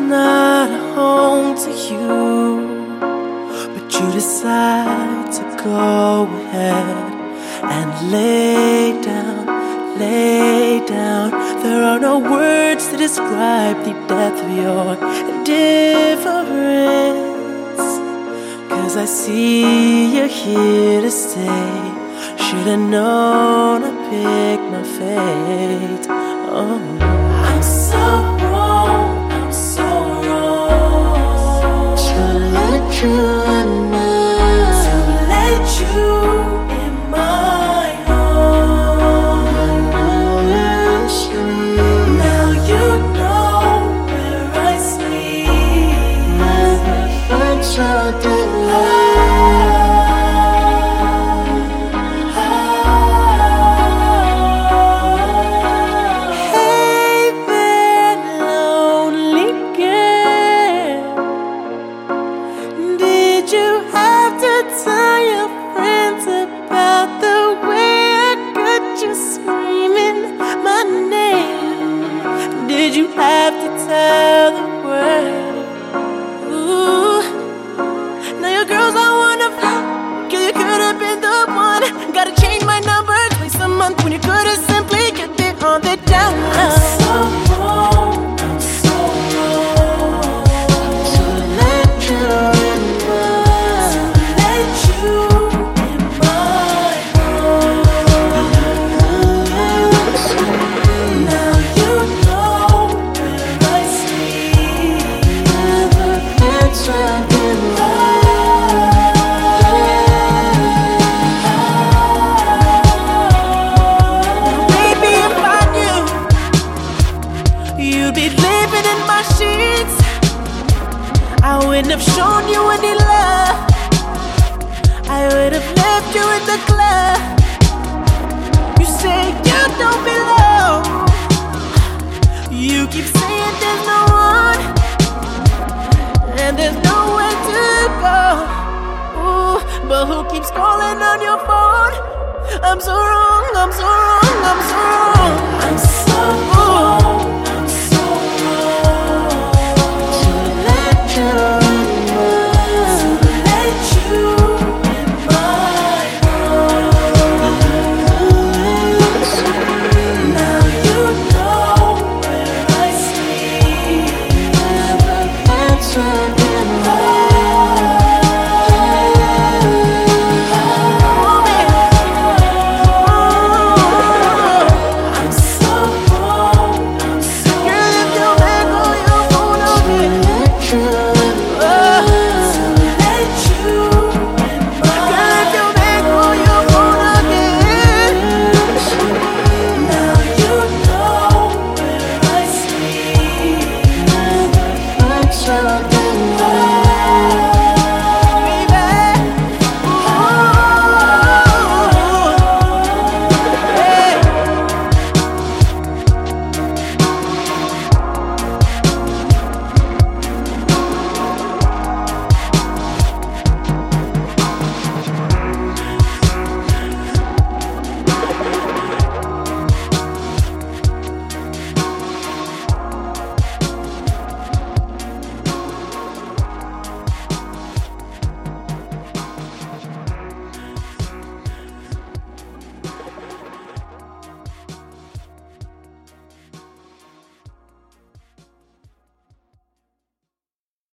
not a home to you, but you decide to go ahead and lay down, lay down. There are no words to describe the depth of your indifference, 'cause I see you're here to stay. Should've known I picked my fate. Oh, I'm so wrong, I'm so wrong to let you in my arms. Now you know where I sleep. Never felt something tell your friends about the way I got you screaming my name? Did you have to tell the world? Ooh, now your girls all wanna fuck, 'cause you could've been the one. Gotta change my number twice a month when you could've simply kept it on the down low. I'm so wrong, I'm so wrong to let you in I wouldn't have shown you any love. I would have left you in the club. You say you don't belong. You keep saying there's no one, and there's nowhere to go. Ooh, but who keeps calling on your phone? I'm so wrong, I'm so wrong, I'm so wrong.